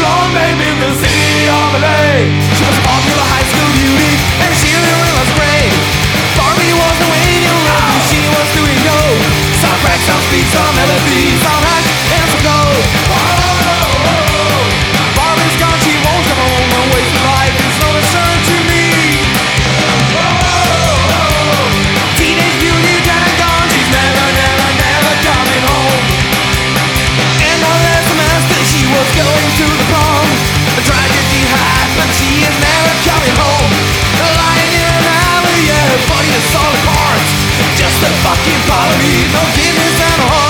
blonde babe in the city of LA. She was a popular high school beauty, and she really was great. Barbie was the way you love, she was doing dope. Some crack, some speed, some LSD, some hash, and some gold. Barbie's gone, she won't come home. Her waste of life is no concern to me. Teenage beauty dead and gone, she's never, never, never coming home. And the last semester she was going to the prom. A tragedy happened, she is never coming home. Lying in an alley, yeah, her body is all apart. Just a fucking poverty, no forgiveness and a heart.